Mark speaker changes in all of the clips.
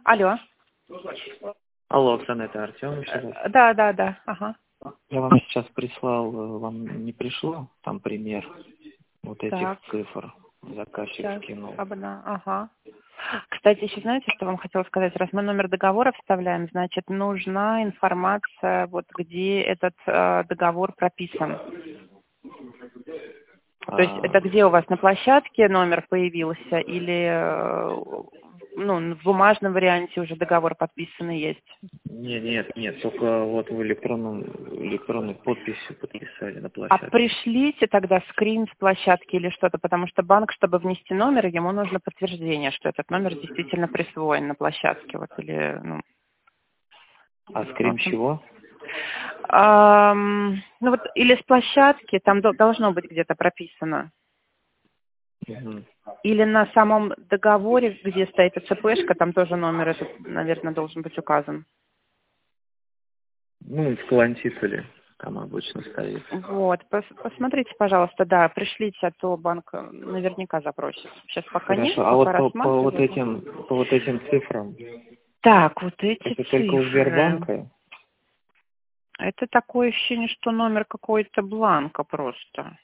Speaker 1: Алло.
Speaker 2: Алло, Оксана, это Артем еще раз.
Speaker 1: Да, ага.
Speaker 2: Я вам сейчас прислал, вам не пришло там пример вот этих
Speaker 1: Так,
Speaker 2: цифр, заказчик
Speaker 1: сейчас,
Speaker 2: скинул.
Speaker 1: ага. Кстати, еще знаете, что вам хотела сказать? Раз мы номер договора вставляем, значит, нужна информация, вот где этот договор прописан. То есть это где у вас на площадке номер появился или в бумажном варианте уже договор подписанный есть?
Speaker 2: Нет, только вот в электронной подписью подписали на
Speaker 1: А
Speaker 2: площадке.
Speaker 1: пришлите тогда скрин с площадки или что-то, потому что банк, чтобы внести номер, ему нужно подтверждение, что этот номер действительно присвоен на площадке. Вот, или,
Speaker 2: А
Speaker 1: в
Speaker 2: скрин
Speaker 1: общем,
Speaker 2: чего?
Speaker 1: или с площадки, там должно быть где-то прописано.
Speaker 2: Мгм.
Speaker 1: Или на самом договоре, где стоит ЦПшка, там тоже номер этот, наверное, должен быть указан.
Speaker 2: Ну, в клантителе там обычно стоит.
Speaker 1: Вот, посмотрите, пожалуйста, да, пришлите, а то банк наверняка запросит. Сейчас пока нет,
Speaker 2: Хорошо, а
Speaker 1: пока
Speaker 2: вот по вот
Speaker 1: рассматривают.
Speaker 2: этим цифрам,
Speaker 1: Так, вот эти
Speaker 2: это только у
Speaker 1: цифры.
Speaker 2: Сбербанка?
Speaker 1: Это такое ощущение, что номер какой-то бланка просто.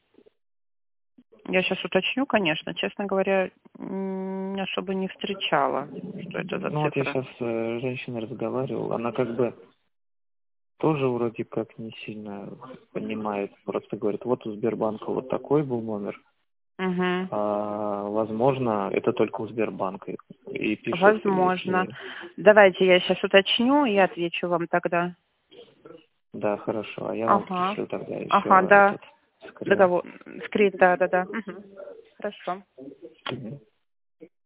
Speaker 1: Я сейчас уточню, конечно. Честно говоря, особо не встречала, что это за
Speaker 2: Ну вот я
Speaker 1: цифры.
Speaker 2: сейчас с женщиной разговаривал, она как бы тоже вроде как не сильно понимает, просто говорит, вот у Сбербанка вот такой был номер,
Speaker 1: Угу.
Speaker 2: а возможно это только у Сбербанка, и пишет,
Speaker 1: Возможно.
Speaker 2: если...
Speaker 1: Давайте я сейчас уточню и отвечу вам тогда.
Speaker 2: Да, хорошо, а я вам
Speaker 1: Ага.
Speaker 2: пришлю тогда
Speaker 1: Ага,
Speaker 2: еще
Speaker 1: да.
Speaker 2: этот скрин.
Speaker 1: Договор. Скрин, да. Угу. Хорошо.
Speaker 2: Мгм.